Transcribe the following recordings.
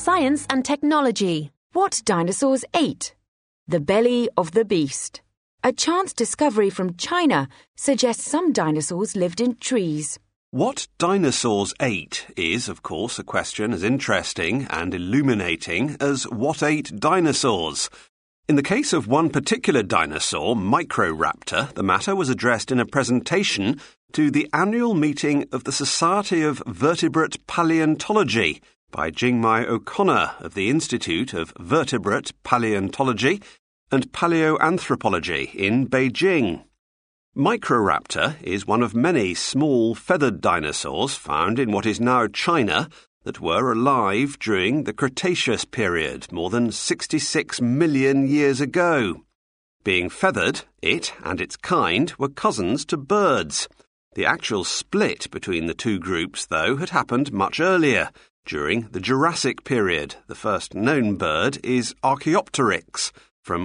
Science and technology. What dinosaurs ate? The belly of the beast. A chance discovery from China suggests some dinosaurs lived in trees. What dinosaurs ate is, of course, a question as interesting and illuminating as what ate dinosaurs. In the case of one particular dinosaur, Microraptor, the matter was addressed in a presentation to the annual meeting of the Society of Vertebrate Paleontology by Jingmai O'Connor of the Institute of Vertebrate Paleontology and Paleoanthropology in Beijing. Microraptor is one of many small feathered dinosaurs found in what is now China that were alive during the Cretaceous period more than 66 million years ago. Being feathered, it and its kind were cousins to birds. The actual split between the two groups, though, had happened much earlier. During the Jurassic period, the first known bird is Archaeopteryx from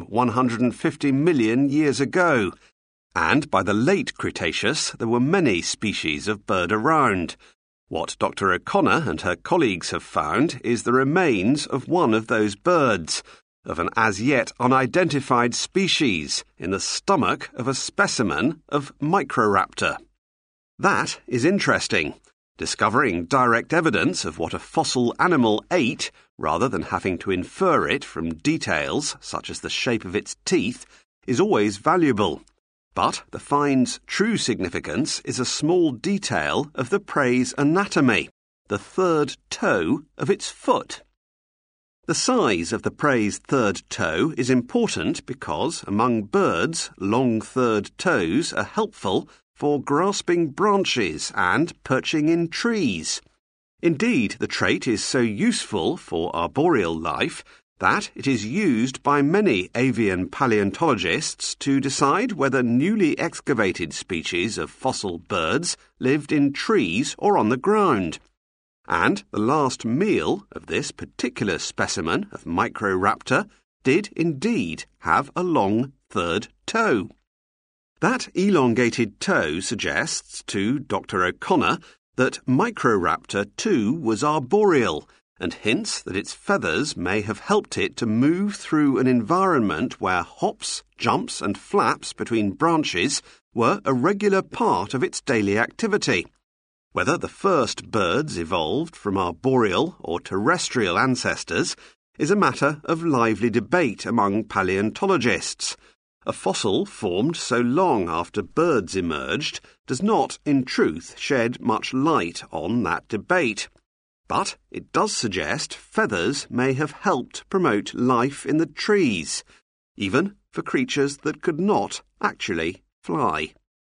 150 million years ago. And by the late Cretaceous, there were many species of bird around. What Dr. O'Connor and her colleagues have found is the remains of one of those birds, of an as yet unidentified species, in the stomach of a specimen of Microraptor. That is interesting. Discovering direct evidence of what a fossil animal ate, rather than having to infer it from details such as the shape of its teeth, is always valuable. But the find's true significance is a small detail of the prey's anatomy, the third toe of its foot. The size of the prey's third toe is important because, among birds, long third toes are helpful for grasping branches and perching in trees. Indeed, the trait is so useful for arboreal life that it is used by many avian paleontologists to decide whether newly excavated species of fossil birds lived in trees or on the ground. And the last meal of this particular specimen of Microraptor did indeed have a long third toe. That elongated toe suggests to Dr. O'Connor that Microraptor too was arboreal, and hints that its feathers may have helped it to move through an environment where hops, jumps and flaps between branches were a regular part of its daily activity. Whether the first birds evolved from arboreal or terrestrial ancestors is a matter of lively debate among paleontologists. A fossil formed so long after birds emerged does not, in truth, shed much light on that debate. But it does suggest feathers may have helped promote life in the trees, even for creatures that could not actually fly.